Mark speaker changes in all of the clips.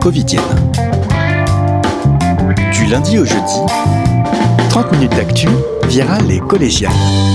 Speaker 1: covidienne. Du lundi au jeudi, 30 minutes d'actu virale et collégiale.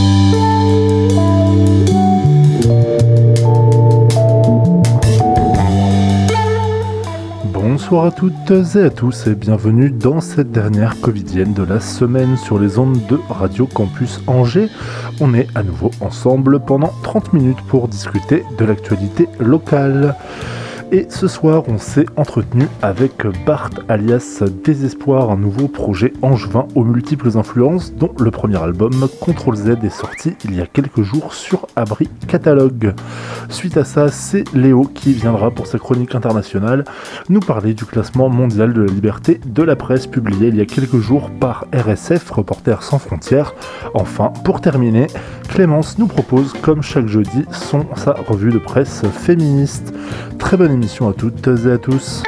Speaker 2: Bonsoir à toutes et à tous et bienvenue dans cette dernière covidienne de la semaine sur les ondes de Radio Campus Angers. On est à nouveau ensemble pendant 30 minutes pour discuter de l'actualité locale. Et ce soir, on s'est entretenu avec Bart alias Désespoir, un nouveau projet angevin aux multiples influences, dont le premier album, Ctrl Z, est sorti il y a quelques jours sur Abri Catalogue. Suite à ça, c'est Léo qui viendra pour sa chronique internationale nous parler du classement mondial de la liberté de la presse publié il y a quelques jours par RSF, Reporters sans frontières. Enfin, pour terminer, Clémence nous propose, comme chaque jeudi, sa revue de presse féministe. Très bonne émission à toutes et à tous.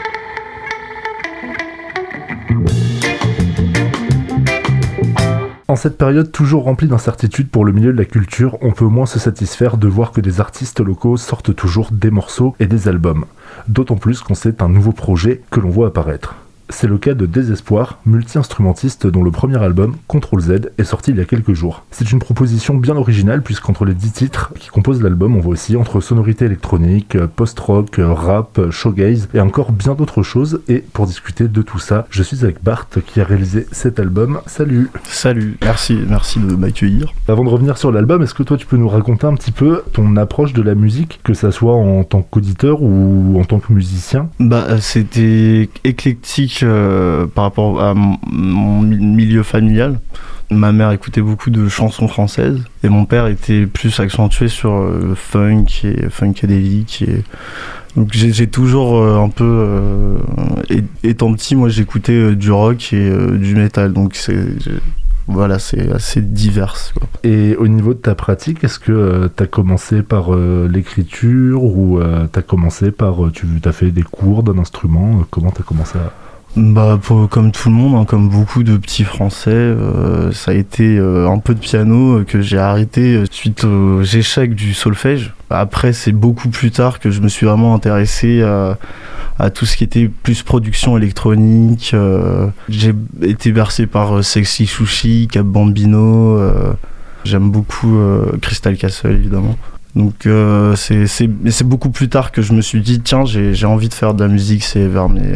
Speaker 2: En cette période toujours remplie d'incertitudes pour le milieu de la culture, on peut au moins se satisfaire de voir que des artistes locaux sortent toujours des morceaux et des albums. D'autant plus quand c'est un nouveau projet que l'on voit apparaître. C'est le cas de Désespoir, multi-instrumentiste dont le premier album, Ctrl Z, est sorti il y a quelques jours. C'est une proposition bien originale puisqu'entre les 10 titres qui composent l'album, on voit aussi entre sonorités électroniques, post-rock, rap, shoegaze et encore bien d'autres choses. Et pour discuter de tout ça, je suis avec Bart qui a réalisé cet album. Salut.
Speaker 3: Salut, merci de m'accueillir.
Speaker 2: Avant de revenir sur l'album, est-ce que toi tu peux nous raconter un petit peu ton approche de la musique, que ça soit en tant qu'auditeur ou en tant que musicien ?
Speaker 3: C'était éclectique par rapport à mon milieu familial. Ma mère écoutait beaucoup de chansons françaises et mon père était plus accentué sur le funk et funkadélique. Donc j'ai toujours un peu... étant petit, moi j'écoutais du rock et du métal, donc c'est assez divers, quoi.
Speaker 2: Et au niveau de ta pratique, est-ce que tu as commencé par l'écriture ou tu as commencé par... tu as fait des cours d'un instrument? Comment tu as commencé à...
Speaker 3: Comme tout le monde, hein, comme beaucoup de petits Français, ça a été un peu de piano que j'ai arrêté suite aux échecs du solfège. Après, c'est beaucoup plus tard que je me suis vraiment intéressé à tout ce qui était plus production électronique. J'ai été bercé par Sexy Sushi, Cap Bambino. J'aime beaucoup Crystal Castle, évidemment. Donc c'est beaucoup plus tard que je me suis dit, tiens, j'ai envie de faire de la musique. C'est vers mes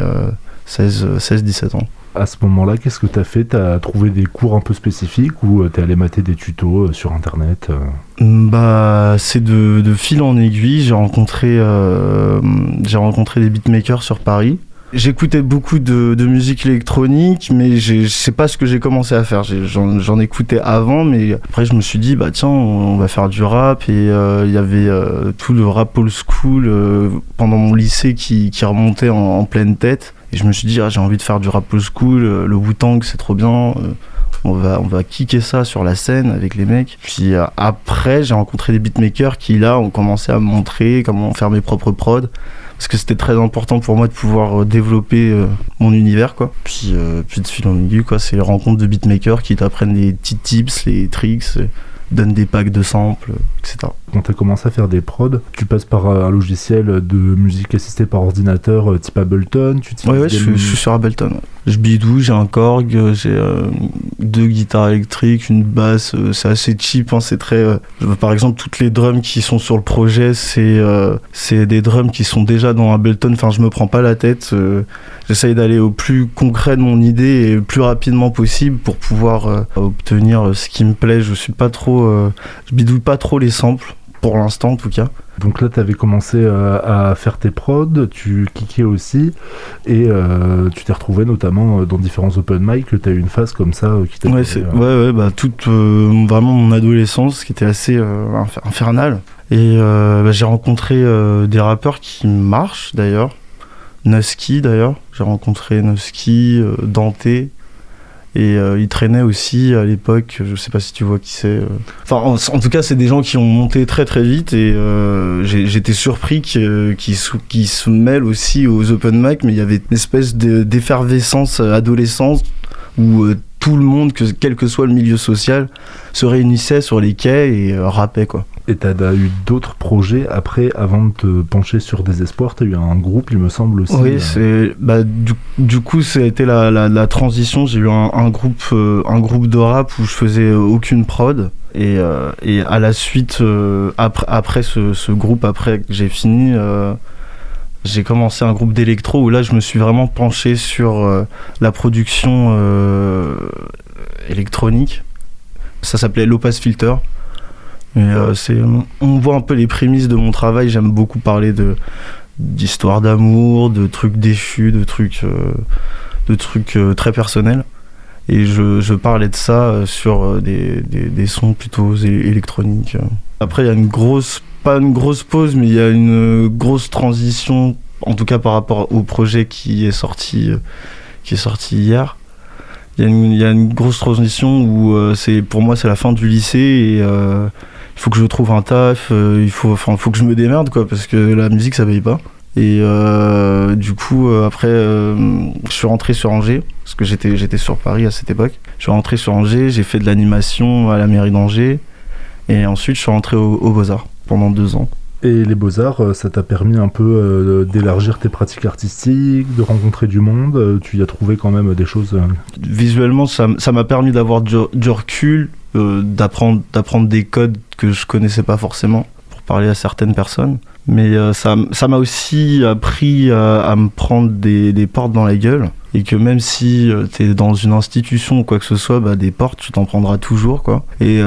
Speaker 3: 16-17 ans.
Speaker 2: À ce moment-là, qu'est-ce que tu as fait ? Tu as trouvé des cours un peu spécifiques ou tu es allé mater des tutos sur internet ?
Speaker 3: C'est de fil en aiguille. J'ai rencontré des beatmakers sur Paris. J'écoutais beaucoup de musique électronique, mais je sais pas ce que j'ai commencé à faire. J'en écoutais avant, mais après je me suis dit, tiens, on va faire du rap. Et il y avait tout le rap old school pendant mon lycée qui remontait en pleine tête. Et je me suis dit, j'ai envie de faire du rap old school, le Wu-Tang c'est trop bien, on va kicker ça sur la scène avec les mecs. Puis après, j'ai rencontré des beatmakers qui là ont commencé à me montrer comment faire mes propres prods. Parce que c'était très important pour moi de pouvoir développer mon univers, quoi. Puis de fil en aiguille, quoi, c'est les rencontres de beatmakers qui t'apprennent les petits tips, les tricks, donnent des packs de samples, etc.
Speaker 2: Quand tu as commencé à faire des prods, tu passes par un logiciel de musique assistée par ordinateur type Ableton.
Speaker 3: Ouais, je suis sur Ableton. Ouais. Je bidouille, j'ai un Korg, j'ai 2 guitares électriques, une basse, c'est assez cheap, hein, c'est très... par exemple, toutes les drums qui sont sur le projet, c'est des drums qui sont déjà dans Ableton, enfin je me prends pas la tête, j'essaye d'aller au plus concret de mon idée et le plus rapidement possible pour pouvoir obtenir ce qui me plaît. Je bidouille pas trop les samples, pour l'instant en tout cas.
Speaker 2: Donc là, tu avais commencé à faire tes prods, tu kickais aussi, et tu t'es retrouvé notamment dans différents open mic, tu as eu une phase comme ça qui t'a...
Speaker 3: toute vraiment mon adolescence qui était assez infernale. Et j'ai rencontré des rappeurs qui marchent d'ailleurs, Nusky d'ailleurs, j'ai rencontré Nusky, Dante. Et il traînait aussi à l'époque, je sais pas si tu vois qui c'est. En tout cas, c'est des gens qui ont monté très très vite et j'étais surpris qu'ils se mêlent aussi aux open mic, mais il y avait une espèce d'effervescence adolescente où tout le monde, quel que soit le milieu social, se réunissait sur les quais et rappait, quoi.
Speaker 2: Et t'as eu d'autres projets après, avant de te pencher sur Désespoir, t'as eu un groupe, il me semble aussi.
Speaker 3: Oui, du coup, ça a été la transition. J'ai eu un groupe de rap où je faisais aucune prod. Et à la suite, après ce groupe, après que j'ai fini, j'ai commencé un groupe d'électro où là, je me suis vraiment penché sur la production électronique. Ça s'appelait Low Pass Filter. Et on voit un peu les prémices de mon travail. J'aime beaucoup parler d'histoires d'amour, de trucs déchus, de trucs très personnels. Et je parlais de ça sur des sons plutôt électroniques. Après, il y a pas une grosse pause, mais il y a une grosse transition, en tout cas par rapport au projet qui est sorti hier. Il y a une grosse transition où pour moi c'est la fin du lycée et il faut que je trouve un taf, il faut que je me démerde, quoi, parce que la musique ça paye pas. Et du coup après je suis rentré sur Angers parce que j'étais sur Paris à cette époque. Je suis rentré sur Angers, j'ai fait de l'animation à la mairie d'Angers et ensuite je suis rentré aux Beaux-Arts pendant 2 ans.
Speaker 2: Et les Beaux-Arts, ça t'a permis un peu d'élargir tes pratiques artistiques, de rencontrer du monde. Tu y as trouvé quand même des choses...
Speaker 3: Visuellement, ça m'a permis d'avoir du recul, d'apprendre des codes que je connaissais pas forcément pour parler à certaines personnes. Mais ça m'a aussi appris à me prendre des portes dans la gueule. Et que même si t'es dans une institution ou quoi que ce soit, des portes, tu t'en prendras toujours, quoi. Et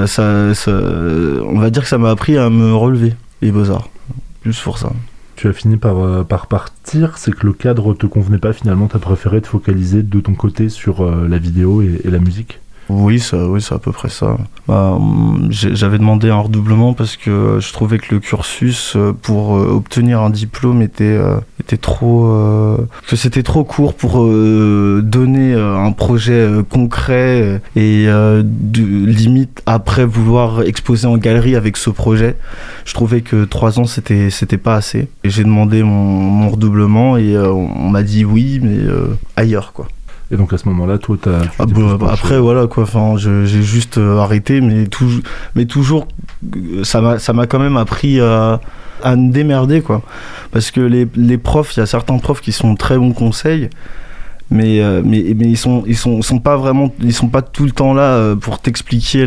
Speaker 3: on va dire que ça m'a appris à me relever. Les Beaux-Arts, plus pour ça.
Speaker 2: Tu as fini par partir, c'est que le cadre te convenait pas finalement, t'as préféré te focaliser de ton côté sur la vidéo et la musique?
Speaker 3: Oui, c'est à peu près ça. J'avais demandé un redoublement parce que je trouvais que le cursus pour obtenir un diplôme était trop... que c'était trop court pour donner un projet concret et limite après vouloir exposer en galerie avec ce projet. Je trouvais que 3 ans c'était pas assez. Et j'ai demandé mon redoublement et on m'a dit oui, mais ailleurs, quoi.
Speaker 2: Et donc à ce moment-là, toi,
Speaker 3: après voilà, quoi. Enfin, j'ai juste arrêté, mais toujours, ça m'a quand même appris à me démerder, quoi. Parce que les profs, il y a certains profs qui sont très bons conseils, mais ils sont pas vraiment, ils sont pas tout le temps là pour t'expliquer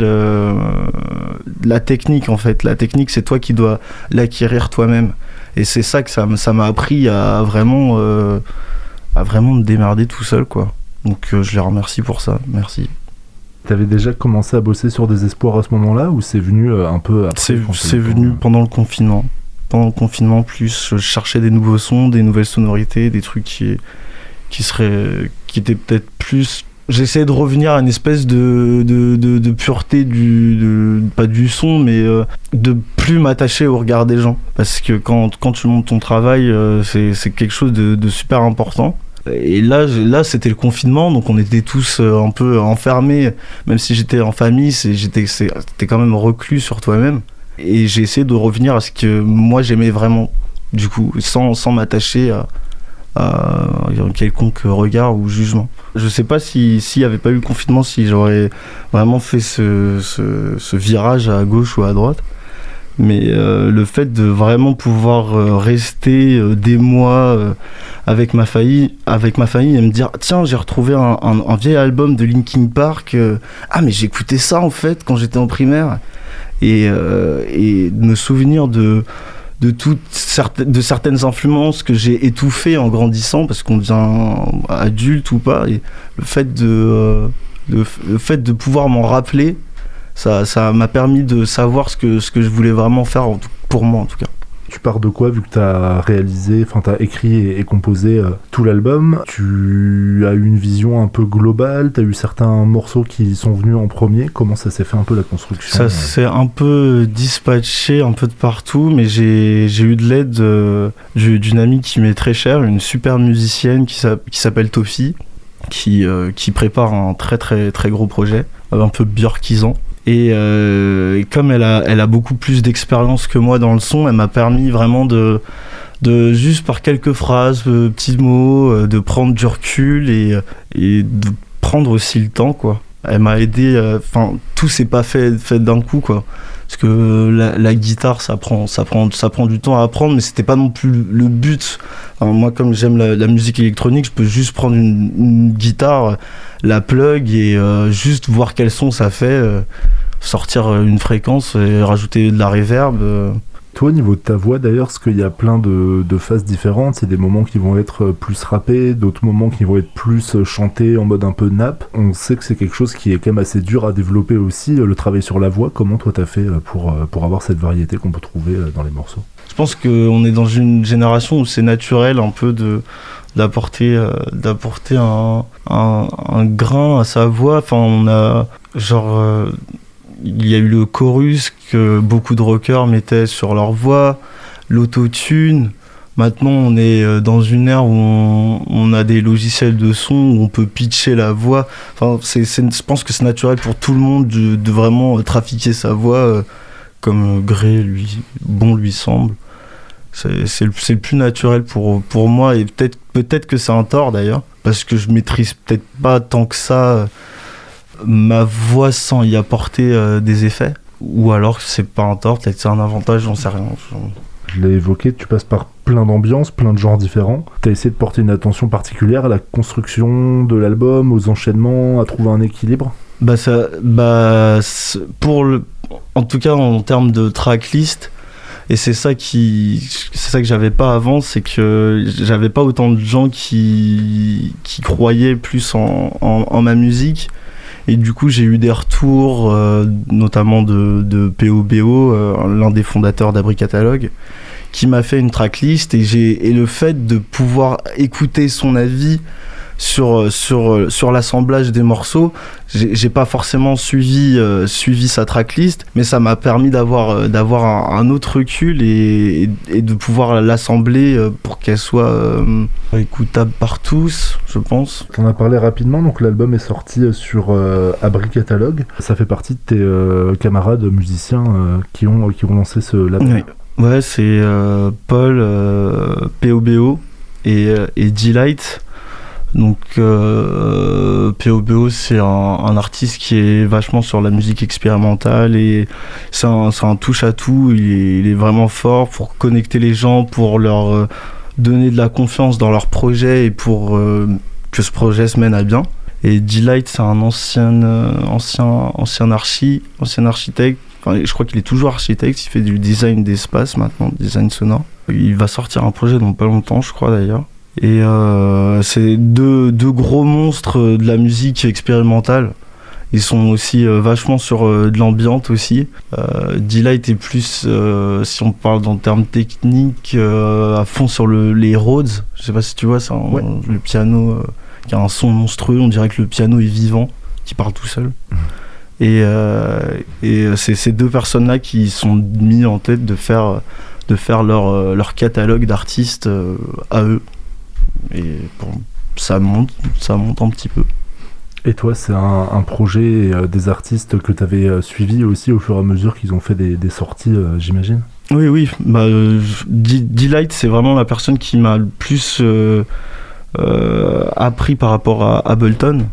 Speaker 3: la technique, en fait. La technique, c'est toi qui dois l'acquérir toi-même. Et c'est ça que ça m'a appris à vraiment me démerder tout seul, quoi. Donc je les remercie pour ça, merci.
Speaker 2: T'avais déjà commencé à bosser sur Désespoir à ce moment-là ou c'est venu un peu après?
Speaker 3: C'est venu pendant le confinement. Pendant le confinement, plus je cherchais des nouveaux sons, des nouvelles sonorités, des trucs qui étaient peut-être plus... J'essayais de revenir à une espèce de pureté pas du son, mais de plus m'attacher au regard des gens. Parce que quand tu montes ton travail, c'est quelque chose de super important. Et là c'était le confinement, donc on était tous un peu enfermés, même si j'étais en famille, t'es quand même reclus sur toi-même. Et j'ai essayé de revenir à ce que moi j'aimais vraiment, du coup, sans m'attacher à quelconque regard ou jugement. Je sais pas s'il y avait pas eu le confinement, si j'aurais vraiment fait ce virage à gauche ou à droite. Mais le fait de vraiment pouvoir rester des mois avec ma famille et me dire tiens, j'ai retrouvé un vieil album de Linkin Park, mais j'écoutais ça en fait quand j'étais en primaire, et de me souvenir de certaines influences que j'ai étouffées en grandissant parce qu'on devient adulte ou pas, et le fait de pouvoir m'en rappeler, ça m'a permis de savoir ce que je voulais vraiment faire, pour moi en tout cas.
Speaker 2: Tu pars de quoi, vu que t'as écrit et composé tout l'album? Tu as eu une vision un peu globale? T'as eu certains morceaux qui sont venus en premier? Comment ça s'est fait un peu la construction?
Speaker 3: Ça s'est un peu dispatché un peu de partout, mais j'ai eu de l'aide d'une amie qui m'est très chère, une super musicienne qui s'appelle Tofi, qui prépare un très très très gros projet, un peu björkisant. Et comme elle a beaucoup plus d'expérience que moi dans le son, elle m'a permis vraiment de juste par quelques phrases, petits mots, de prendre du recul et de prendre aussi le temps, quoi. Elle m'a aidé. Tout s'est pas fait d'un coup, quoi. Parce que la guitare, ça prend du temps à apprendre, mais c'était pas non plus le but. Moi, comme j'aime la musique électronique, je peux juste prendre une guitare, la plug et juste voir quel son ça fait, sortir une fréquence et rajouter de la reverb.
Speaker 2: Toi, au niveau de ta voix, d'ailleurs, parce qu'il y a plein de phases différentes, c'est des moments qui vont être plus rappés, d'autres moments qui vont être plus chantés en mode un peu nappe. On sait que c'est quelque chose qui est quand même assez dur à développer aussi, le travail sur la voix. Comment toi t'as fait pour avoir cette variété qu'on peut trouver dans les morceaux?
Speaker 3: Je pense qu'on est dans une génération où c'est naturel un peu d'apporter un grain à sa voix. Enfin, on a il y a eu le chorus que beaucoup de rockers mettaient sur leur voix, l'autotune. Maintenant, on est dans une ère où on a des logiciels de son, où on peut pitcher la voix. Enfin, je pense que c'est naturel pour tout le monde de vraiment trafiquer sa voix comme gré lui semble. C'est le plus naturel pour moi, et peut-être que c'est un tort d'ailleurs, parce que je maîtrise peut-être pas tant que ça ma voix sans y apporter des effets, ou alors que c'est pas un tort, peut-être que c'est un avantage, j'en sais rien.
Speaker 2: Je l'ai évoqué, tu passes par plein d'ambiances, plein de genres différents. Tu as essayé de porter une attention particulière à la construction de l'album, aux enchaînements, à trouver un équilibre? En tout cas en termes de tracklist, et c'est ça que j'avais pas avant, c'est que j'avais pas autant de gens qui croyaient plus en ma musique. Et du coup, j'ai eu des retours, notamment de POBO, l'un des fondateurs d'Abri Catalogue, qui m'a fait une tracklist, et le fait de pouvoir écouter son avis sur l'assemblage des morceaux, j'ai pas forcément suivi sa tracklist, mais ça m'a permis d'avoir un autre recul et de pouvoir l'assembler pour qu'elle soit écoutable par tous, je pense. T'en as parlé rapidement, donc l'album est sorti sur Abri Catalogue. Ça fait partie de tes camarades musiciens qui ont lancé ce label.
Speaker 3: Oui. Ouais, c'est Paul, POBO et D-Light. Donc POBO, c'est un artiste qui est vachement sur la musique expérimentale, et c'est un touche à tout. Il est vraiment fort pour connecter les gens, pour leur donner de la confiance dans leur projet et pour que ce projet se mène à bien. Et D-Light, c'est un ancien architecte. Enfin, je crois qu'il est toujours architecte. Il fait du design d'espace maintenant, design sonore. Il va sortir un projet dans pas longtemps, je crois d'ailleurs. Et c'est deux gros monstres de la musique expérimentale. Ils sont aussi vachement sur de l'ambiante aussi. D-Light est plus, si on parle en termes techniques, à fond sur les Rhodes. Je sais pas si tu vois, c'est le piano qui a un son monstrueux. On dirait que le piano est vivant, qui parle tout seul. Et c'est ces deux personnes-là qui sont mis en tête de faire leur catalogue d'artistes à eux. Et ça monte un petit peu.
Speaker 2: Et toi, c'est un projet des artistes que tu avais suivi aussi au fur et à mesure qu'ils ont fait des sorties, j'imagine? Oui.
Speaker 3: D-Light, c'est vraiment la personne qui m'a le plus appris par rapport à Ableton.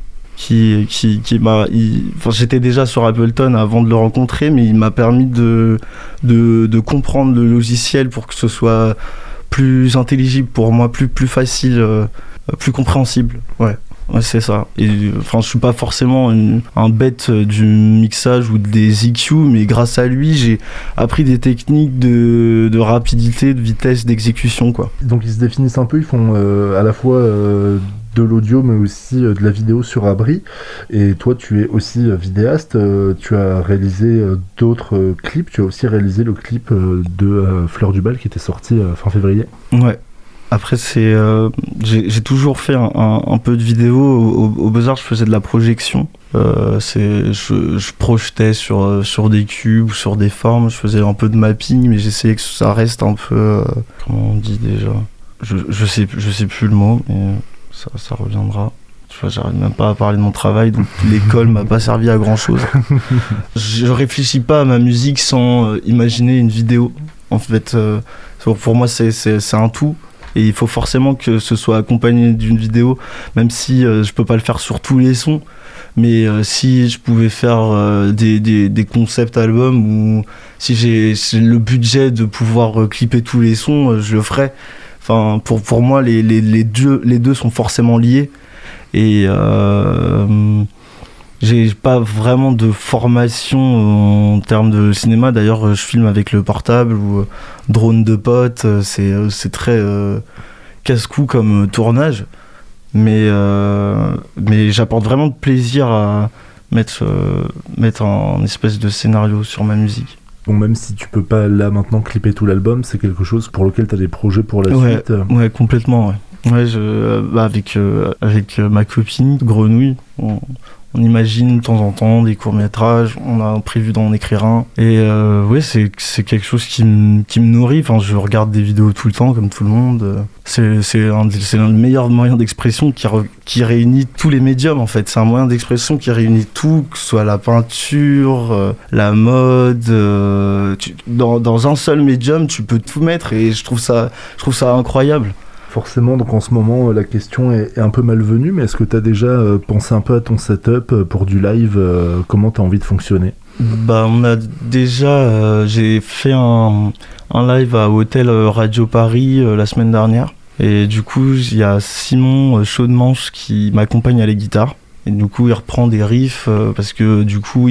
Speaker 3: J'étais déjà sur Ableton avant de le rencontrer, mais il m'a permis de comprendre le logiciel pour que ce soit plus intelligible pour moi, plus facile, plus compréhensible. Ouais, c'est ça. Et je suis pas forcément un bête du mixage ou des EQ, mais grâce à lui, j'ai appris des techniques de rapidité, de vitesse d'exécution, quoi.
Speaker 2: Donc ils se définissent un peu, ils font à la fois de l'audio mais aussi de la vidéo sur Abri, et toi tu es aussi vidéaste, tu as réalisé d'autres clips, tu as aussi réalisé le clip de Fleur du Bal qui était sorti fin février.
Speaker 3: Ouais. Après j'ai toujours fait un peu de vidéo au Beaux-Arts. Je faisais de la projection, je projetais sur des cubes ou sur des formes, je faisais un peu de mapping, mais j'essayais que ça reste un peu comment on dit déjà, je sais plus le mot, mais ça reviendra. Tu vois, j'arrive même pas à parler de mon travail, donc l'école m'a pas servi à grand chose. Je réfléchis pas à ma musique sans imaginer une vidéo. En fait, pour moi, c'est un tout. Et il faut forcément que ce soit accompagné d'une vidéo, même si je peux pas le faire sur tous les sons. Mais si je pouvais faire des concept albums ou si j'ai le budget de pouvoir clipper tous les sons, je le ferais. Enfin, pour moi, les deux sont forcément liés. Et j'ai pas vraiment de formation en termes de cinéma. D'ailleurs, je filme avec le portable ou drone de potes. C'est très casse-cou comme tournage. Mais j'apporte vraiment de plaisir à mettre un espèce de scénario sur ma musique.
Speaker 2: Bon, même si tu peux pas là maintenant clipper tout l'album, c'est quelque chose pour lequel tu as des projets pour la suite.
Speaker 3: Ouais, complètement. Ouais, avec ma copine Grenouille, on imagine de temps en temps des courts-métrages, on a prévu d'en écrire un. Et ouais, c'est quelque chose qui me nourrit. Enfin, je regarde des vidéos tout le temps, comme tout le monde. C'est le meilleur moyen d'expression qui réunit tous les médiums, en fait. C'est un moyen d'expression qui réunit tout, que ce soit la peinture, la mode. Dans un seul médium, tu peux tout mettre et je trouve ça incroyable.
Speaker 2: Forcément, donc en ce moment, la question est un peu malvenue, mais est-ce que tu as déjà pensé un peu à ton setup pour du live, comment tu as envie de fonctionner ?
Speaker 3: On a déjà... j'ai fait un live à Hôtel Radio Paris la semaine dernière. Et du coup, il y a Simon Chaudemanche qui m'accompagne à la guitare. Et du coup, il reprend des riffs parce que du coup,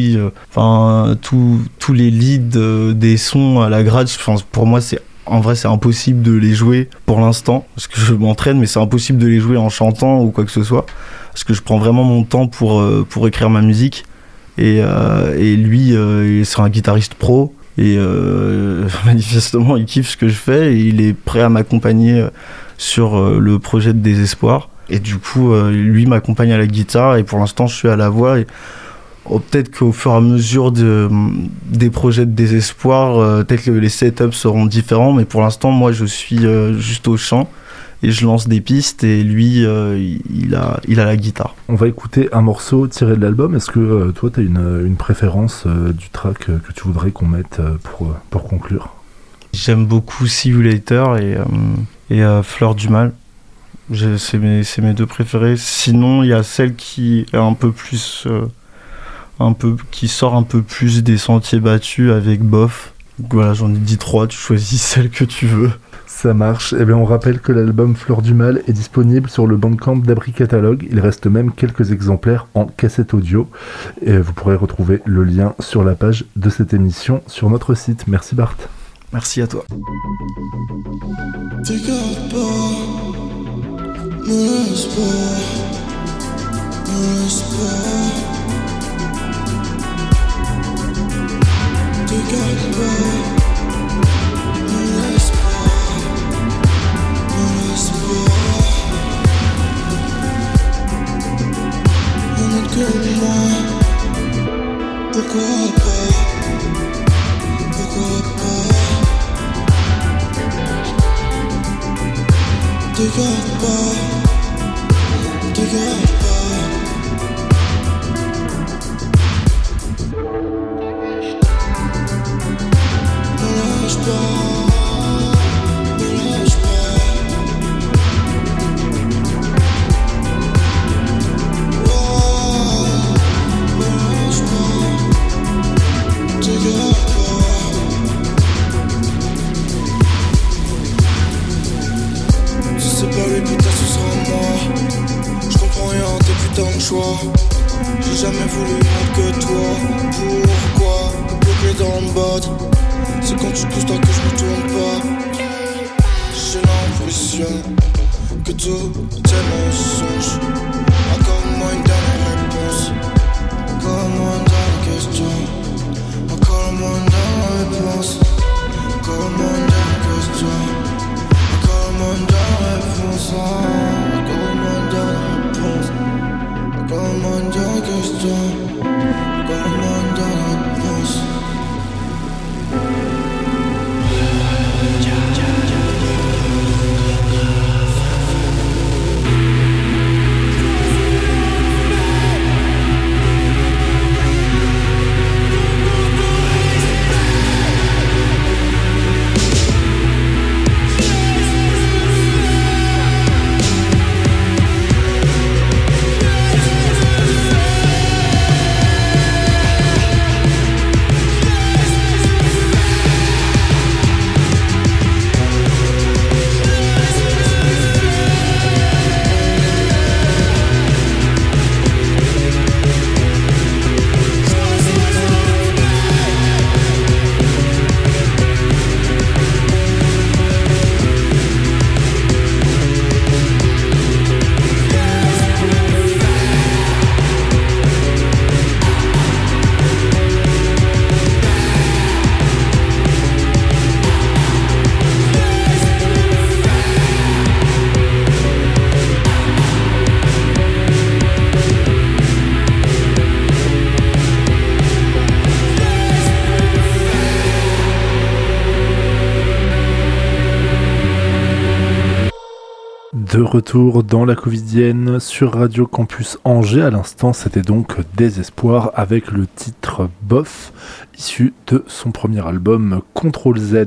Speaker 3: tous les leads des sons à la grade, pour moi, en vrai, c'est impossible de les jouer pour l'instant, parce que je m'entraîne, mais c'est impossible de les jouer en chantant ou quoi que ce soit, parce que je prends vraiment mon temps pour écrire ma musique. Et lui, c'est un guitariste pro, et manifestement, il kiffe ce que je fais, et il est prêt à m'accompagner sur le projet de Désespoir. Et du coup, lui m'accompagne à la guitare, et pour l'instant, je suis à la voix. Et peut-être qu'au fur et à mesure des projets de Désespoir, peut-être que les setups seront différents, mais pour l'instant, moi, je suis juste au chant et je lance des pistes et lui, il a la guitare.
Speaker 2: On va écouter un morceau tiré de l'album. Est-ce que toi, tu as une préférence du track que tu voudrais qu'on mette pour conclure ?
Speaker 3: J'aime beaucoup See You Later et Fleur du Mal. C'est mes deux préférés. Sinon, il y a celle qui est un peu plus... qui sort un peu plus des sentiers battus avec Bof. Donc voilà, j'en ai dit 3, tu choisis celle que tu veux.
Speaker 2: Ça marche. Eh bien, on rappelle que l'album Fleur du Mal est disponible sur le Bandcamp d'Abri Catalogue. Il reste même quelques exemplaires en cassette audio. Et vous pourrez retrouver le lien sur la page de cette émission sur notre site. Merci Bart.
Speaker 3: Merci à toi.
Speaker 4: Pourquoi pas? Regarde pas. Ne lâche pas. Choix. J'ai jamais voulu autre que toi. Pourquoi me bloquer dans le bot? C'est quand tu pousses toi que je me tourne pas. J'ai l'impression que tout est mensonge. Accorde-moi une dernière réponse. Accorde-moi une dernière question. Accorde-moi une dernière réponse. Accorde-moi une dernière question. Accorde-moi une dernière réponse. Accorde-moi une dernière réponse. Accorde-moi une dernière question. Accorde-moi une dernière réponse.
Speaker 2: De retour dans la Covidienne sur Radio Campus Angers. À l'instant, c'était donc Désespoir avec le titre Bof, issu de son premier album Contrôle Z.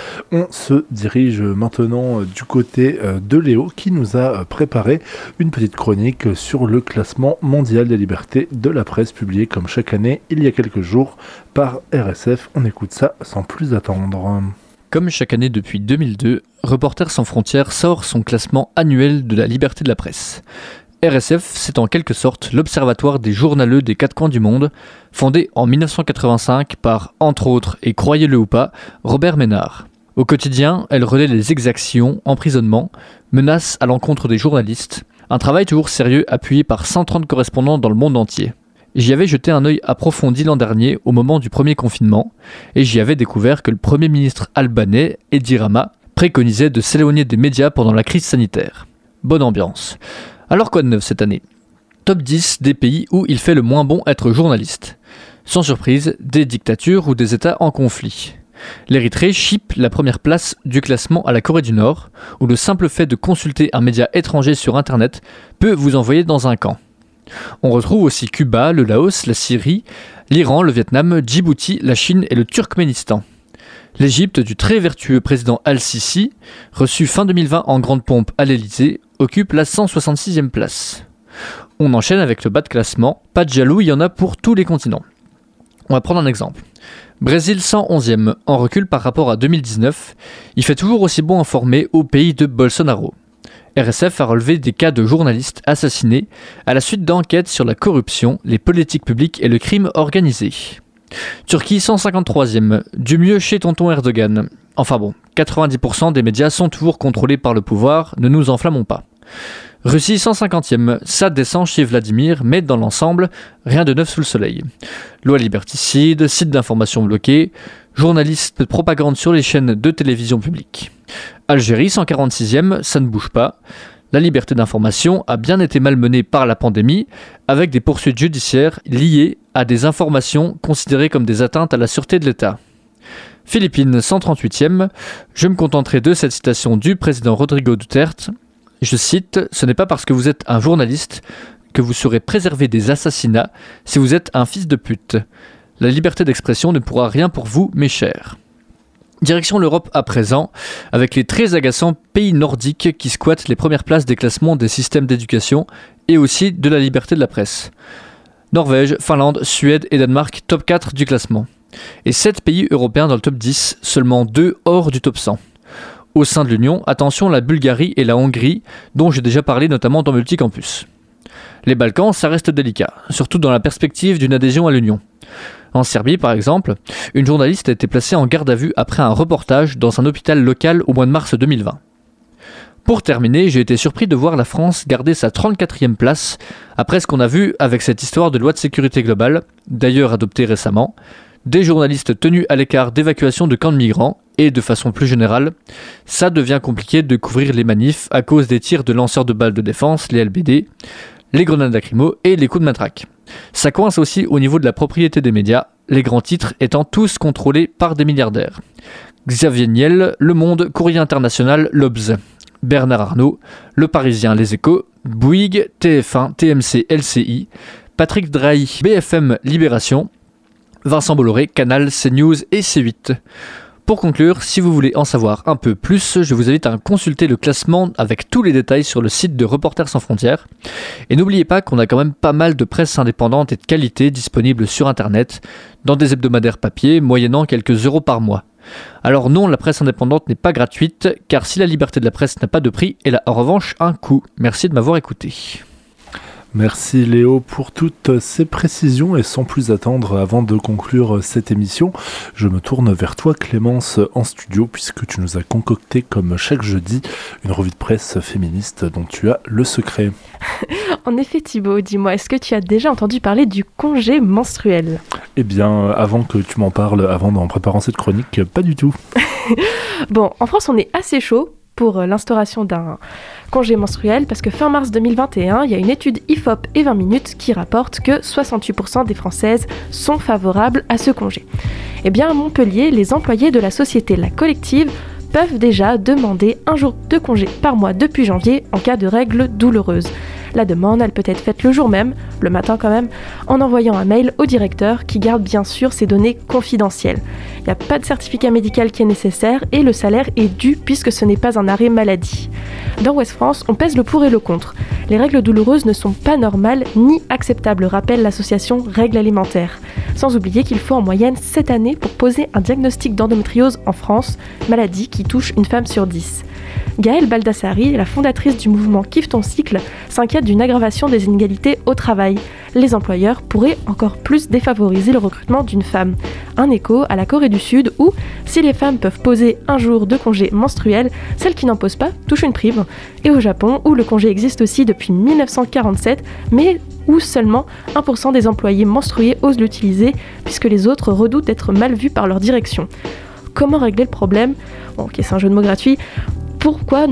Speaker 2: On se dirige maintenant du côté de Léo qui nous a préparé une petite chronique sur le classement mondial des libertés de la presse publié comme chaque année il y a quelques jours par RSF. On écoute ça sans plus attendre.
Speaker 5: Comme chaque année depuis 2002, Reporters sans frontières sort son classement annuel de la liberté de la presse. RSF, c'est en quelque sorte l'observatoire des journaleux des quatre coins du monde, fondé en 1985 par, entre autres, et croyez-le ou pas, Robert Ménard. Au quotidien, elle relaie les exactions, emprisonnements, menaces à l'encontre des journalistes, un travail toujours sérieux appuyé par 130 correspondants dans le monde entier. J'y avais jeté un œil approfondi l'an dernier au moment du premier confinement et j'y avais découvert que le Premier ministre albanais, Edi Rama, préconisait de s'éloigner des médias pendant la crise sanitaire. Bonne ambiance. Alors quoi de neuf cette année ? Top 10 des pays où il fait le moins bon être journaliste. Sans surprise, des dictatures ou des États en conflit. L'Érythrée chipe la première place du classement à la Corée du Nord, où le simple fait de consulter un média étranger sur Internet peut vous envoyer dans un camp. On retrouve aussi Cuba, le Laos, la Syrie, l'Iran, le Vietnam, Djibouti, la Chine et le Turkménistan. L'Égypte du très vertueux président Al-Sisi, reçu fin 2020 en grande pompe à l'Elysée, occupe la 166e place. On enchaîne avec le bas de classement, pas de jaloux, il y en a pour tous les continents. On va prendre un exemple. Brésil 111e, en recul par rapport à 2019, il fait toujours aussi bon informé au pays de Bolsonaro. RSF a relevé des cas de journalistes assassinés à la suite d'enquêtes sur la corruption, les politiques publiques et le crime organisé. Turquie 153e, du mieux chez tonton Erdogan. Enfin bon, 90% des médias sont toujours contrôlés par le pouvoir, ne nous enflammons pas. Russie 150e, ça descend chez Vladimir, mais dans l'ensemble, rien de neuf sous le soleil. Loi liberticide, sites d'information bloqués, journalistes de propagande sur les chaînes de télévision publiques. Algérie 146e, ça ne bouge pas. La liberté d'information a bien été malmenée par la pandémie, avec des poursuites judiciaires liées à des informations considérées comme des atteintes à la sûreté de l'État. Philippines 138e, je me contenterai de cette citation du président Rodrigo Duterte. Je cite, « Ce n'est pas parce que vous êtes un journaliste que vous serez préservé des assassinats si vous êtes un fils de pute. La liberté d'expression ne pourra rien pour vous, mes chers. » Direction l'Europe à présent, avec les très agaçants pays nordiques qui squattent les premières places des classements des systèmes d'éducation et aussi de la liberté de la presse. Norvège, Finlande, Suède et Danemark, top 4 du classement. Et 7 pays européens dans le top 10, seulement 2 hors du top 100. Au sein de l'Union, attention la Bulgarie et la Hongrie, dont j'ai déjà parlé notamment dans Multicampus. Les Balkans, ça reste délicat, surtout dans la perspective d'une adhésion à l'Union. En Serbie, par exemple, une journaliste a été placée en garde à vue après un reportage dans un hôpital local au mois de mars 2020. Pour terminer, j'ai été surpris de voir la France garder sa 34e place après ce qu'on a vu avec cette histoire de loi de sécurité globale, d'ailleurs adoptée récemment, des journalistes tenus à l'écart d'évacuation de camps de migrants et, de façon plus générale, ça devient compliqué de couvrir les manifs à cause des tirs de lanceurs de balles de défense, les LBD, les grenades lacrymo et les coups de matraque. Ça coince aussi au niveau de la propriété des médias, les grands titres étant tous contrôlés par des milliardaires. Xavier Niel, Le Monde, Courrier International, l'Obs. Bernard Arnault, Le Parisien, Les Échos, Bouygues, TF1, TMC, LCI, Patrick Drahi, BFM, Libération, Vincent Bolloré, Canal, CNews et C8. Pour conclure, si vous voulez en savoir un peu plus, je vous invite à consulter le classement avec tous les détails sur le site de Reporters sans frontières. Et n'oubliez pas qu'on a quand même pas mal de presse indépendante et de qualité disponible sur Internet, dans des hebdomadaires papier, moyennant quelques euros par mois. Alors non, la presse indépendante n'est pas gratuite, car si la liberté de la presse n'a pas de prix, elle a en revanche un coût. Merci de m'avoir écouté.
Speaker 2: Merci Léo pour toutes ces précisions et sans plus attendre, avant de conclure cette émission, je me tourne vers toi Clémence en studio puisque tu nous as concocté comme chaque jeudi une revue de presse féministe dont tu as le secret.
Speaker 6: En effet Thibaut, dis-moi, est-ce que tu as déjà entendu parler du congé menstruel ?
Speaker 2: Eh bien, avant que tu m'en parles, en préparant cette chronique, pas du tout.
Speaker 6: Bon, en France on est assez chaud pour l'instauration d'un congé menstruel parce que fin mars 2021, il y a une étude IFOP et 20 minutes qui rapporte que 68% des Françaises sont favorables à ce congé. Eh bien à Montpellier, les employés de la société La Collective peuvent déjà demander un jour de congé par mois depuis janvier en cas de règles douloureuses. La demande, elle peut être faite le jour même, le matin quand même, en envoyant un mail au directeur qui garde bien sûr ces données confidentielles. Il n'y a pas de certificat médical qui est nécessaire et le salaire est dû puisque ce n'est pas un arrêt maladie. Dans Ouest France, on pèse le pour et le contre. Les règles douloureuses ne sont pas normales ni acceptables, rappelle l'association Règles alimentaires. Sans oublier qu'il faut en moyenne 7 années pour poser un diagnostic d'endométriose en France, maladie qui touche une femme sur 10. Gaëlle Baldassari, la fondatrice du mouvement Kiffe ton cycle, s'inquiète d'une aggravation des inégalités au travail. Les employeurs pourraient encore plus défavoriser le recrutement d'une femme. Un écho à la Corée du Sud où, si les femmes peuvent poser un jour de congé menstruel, celles qui n'en posent pas touchent une prime. Et au Japon, où le congé existe aussi depuis 1947, mais où seulement 1% des employés menstrués osent l'utiliser, puisque les autres redoutent d'être mal vus par leur direction. Comment régler le problème ? Bon, ok, c'est un jeu de mots gratuit. Pourquoi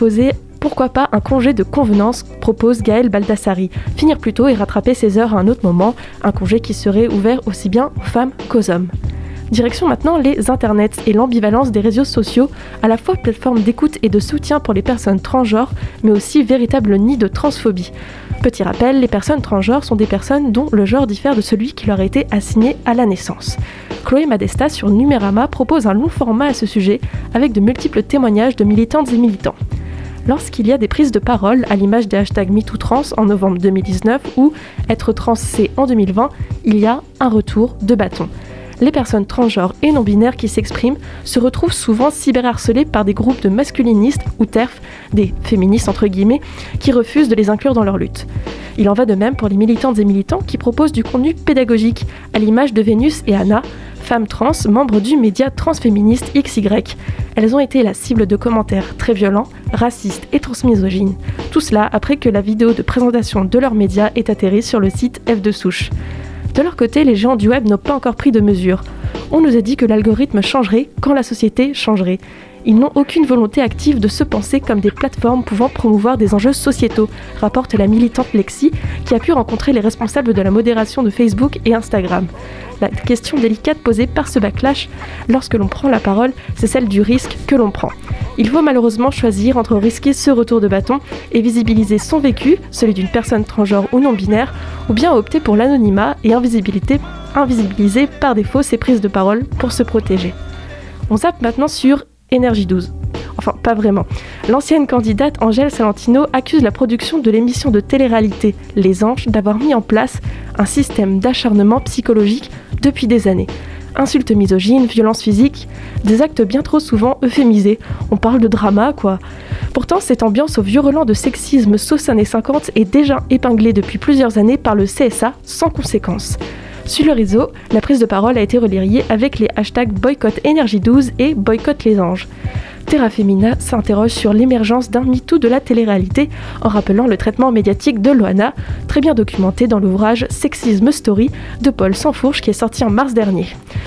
Speaker 6: pas un congé de convenance, propose Gaëlle Baldassari. Finir plus tôt et rattraper ses heures à un autre moment, un congé qui serait ouvert aussi bien aux femmes qu'aux hommes. Direction maintenant les internets et l'ambivalence des réseaux sociaux, à la fois plateforme d'écoute et de soutien pour les personnes transgenres, mais aussi véritable nid de transphobie. Petit rappel, les personnes transgenres sont des personnes dont le genre diffère de celui qui leur a été assigné à la naissance. Chloé Madesta sur Numérama propose un long format à ce sujet, avec de multiples témoignages de militantes et militants. Lorsqu'il y a des prises de parole, à l'image des hashtags MeTooTrans en novembre 2019 ou Être trans c'est en 2020, il y a un retour de bâton. Les personnes transgenres et non-binaires qui s'expriment se retrouvent souvent cyberharcelées par des groupes de masculinistes ou TERF, des féministes entre guillemets, qui refusent de les inclure dans leur lutte. Il en va de même pour les militantes et militants qui proposent du contenu pédagogique, à l'image de Vénus et Anna, femmes trans, membres du média transféministe XY. Elles ont été la cible de commentaires très violents, racistes et transmisogynes. Tout cela après que la vidéo de présentation de leur média ait atterri sur le site F2 Souche. De leur côté, les géants du web n'ont pas encore pris de mesures. On nous a dit que l'algorithme changerait quand la société changerait. Ils n'ont aucune volonté active de se penser comme des plateformes pouvant promouvoir des enjeux sociétaux, rapporte la militante Lexi, qui a pu rencontrer les responsables de la modération de Facebook et Instagram. La question délicate posée par ce backlash, lorsque l'on prend la parole, c'est celle du risque que l'on prend. Il faut malheureusement choisir entre risquer ce retour de bâton et visibiliser son vécu, celui d'une personne transgenre ou non-binaire, ou bien opter pour l'anonymat et invisibiliser par défaut ses prises de parole pour se protéger. On zappe maintenant sur Énergie 12. Enfin, pas vraiment. L'ancienne candidate Angèle Salentino accuse la production de l'émission de télé-réalité Les Anges d'avoir mis en place un système d'acharnement psychologique depuis des années. Insultes misogynes, violences physiques, des actes bien trop souvent euphémisés. On parle de drama, quoi. Pourtant, cette ambiance au virulent de sexisme sauce années 50 est déjà épinglée depuis plusieurs années par le CSA sans conséquence. Sur le réseau, la prise de parole a été relayée avec les hashtags boycott Énergie 12 et boycott les anges. Terra Femina s'interroge sur l'émergence d'un MeToo de la télé-réalité en rappelant le traitement médiatique de Loana, très bien documenté dans l'ouvrage Sexisme Story de Paul Sanfourche qui est sorti en mars dernier.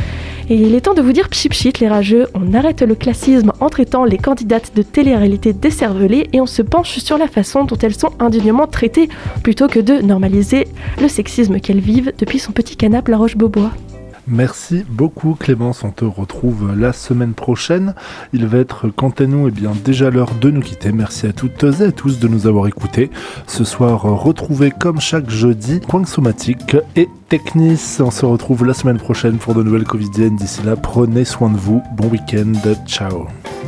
Speaker 6: Et il est temps de vous dire pchit pchit les rageux, on arrête le classisme en traitant les candidates de télé-réalité décervelées et on se penche sur la façon dont elles sont indignement traitées plutôt que de normaliser le sexisme qu'elles vivent depuis son petit canapé La Roche-Beaubois.
Speaker 2: Merci beaucoup Clémence, on te retrouve la semaine prochaine. Il va être quant à nous déjà l'heure de nous quitter. Merci à toutes et à tous de nous avoir écoutés. Ce soir, retrouvez comme chaque jeudi Point Somatique et Technis. On se retrouve la semaine prochaine pour de nouvelles covidiennes. D'ici là, prenez soin de vous. Bon week-end. Ciao.